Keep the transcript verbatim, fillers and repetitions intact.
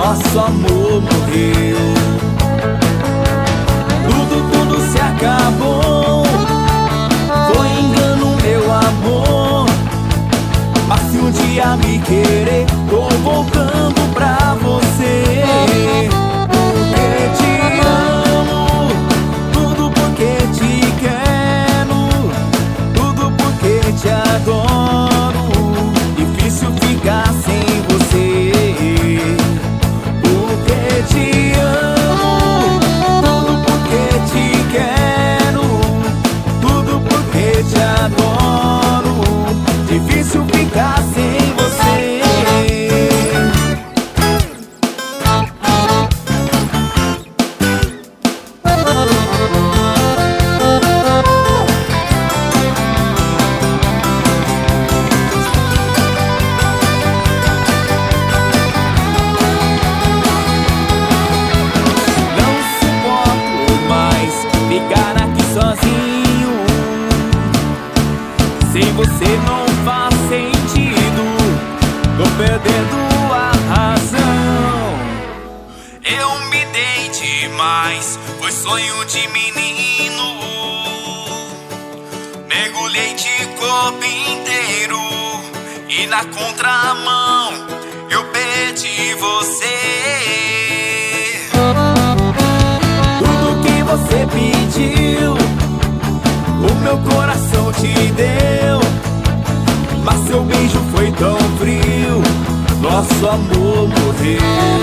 nosso amor morreu. Tudo, tudo se acabou. Foi engano, meu amor. Mas se um dia me querer, tô voltando pra você. Porque te amo, tudo porque te quero, tudo porque te adoro. Difícil ficar sem você. Porque te amo, tudo porque te quero, tudo porque te adoro. Difícil ficar sem você. Sem você não faz sentido, tô perdendo a razão. Eu me dei demais, foi sonho de menino. Mergulhei de corpo inteiro e na contramão eu perdi você. Tudo que você pediu, o meu coração te deu. Mas seu beijo foi tão frio, nosso amor morreu.